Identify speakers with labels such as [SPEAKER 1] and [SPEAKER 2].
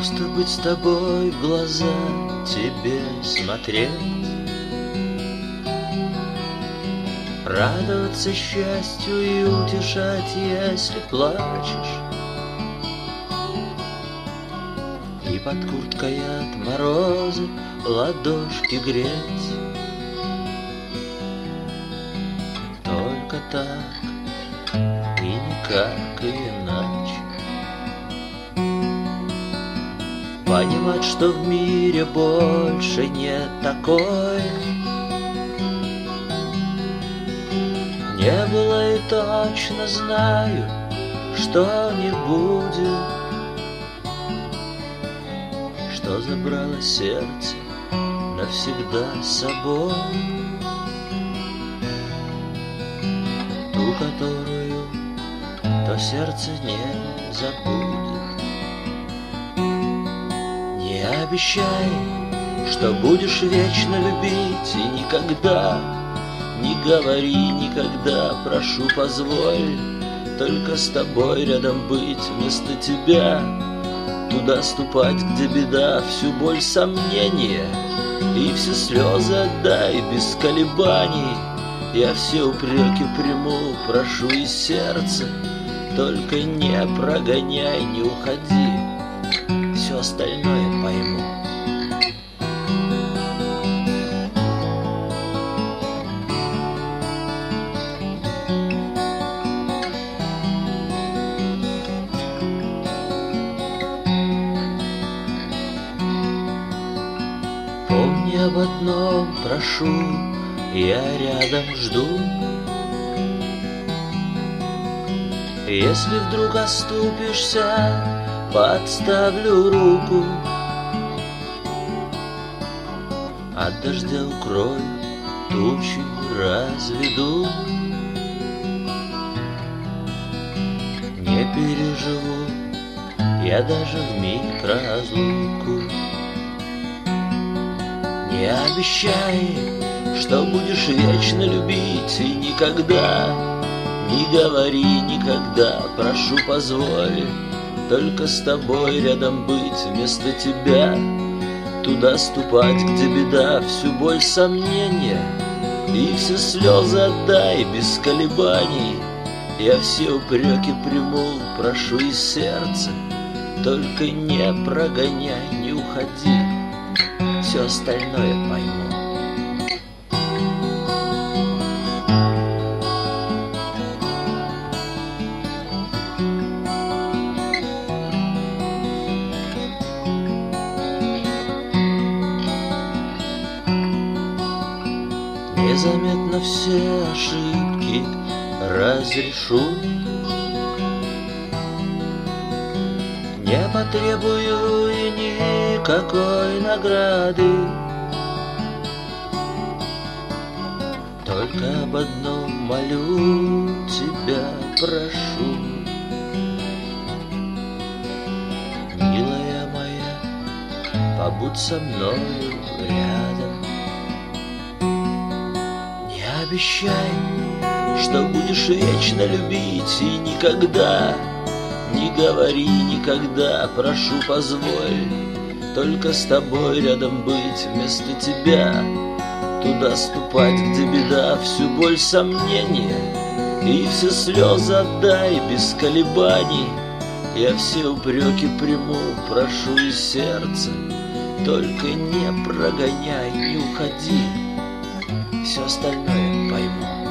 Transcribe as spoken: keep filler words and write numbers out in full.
[SPEAKER 1] Просто быть с тобой в глаза, тебе смотреть, радоваться счастью и утешать, если плачешь. И под курткой от мороза ладошки греть. Только так и никак иначе. Понимать, что в мире больше нет такой. Не было и точно знаю, что не будет, что забрало сердце навсегда с собой, ту, которую то сердце не забудет. Не обещай, что будешь вечно любить, и никогда не говори никогда, прошу, позволь только с тобой рядом быть, вместо тебя туда ступать, где беда, всю боль, сомнения и все слезы отдай без колебаний. Я все упреки приму, прошу из сердца, только не прогоняй, не уходи, все остальное пойму. Помни об одном, прошу, я рядом жду. Если вдруг оступишься, подставлю руку. От дождя укрою, тучи разведу. Не переживу я даже вмиг разлуку. Не обещай, что будешь вечно любить, и никогда не говори никогда, прошу, позволь только с тобой рядом быть, вместо тебя туда ступать, где беда, всю боль, сомнения и все слезы отдай без колебаний. Я все упреки приму, прошу из сердца, только не прогоняй, не уходи, все остальное пойму. Незаметно все ошибки разрешу. Не потребую и никакой награды, только об одном молю тебя, прошу. Милая моя, побудь со мною рядом. Не обещай, что будешь вечно любить, и никогда не говори никогда, прошу, позволь только с тобой рядом быть, вместо тебя туда ступать, где беда, всю боль, сомнения и все слезы отдай без колебаний. Я все упреки приму, прошу из сердца, только не прогоняй, не уходи, все остальное пойму.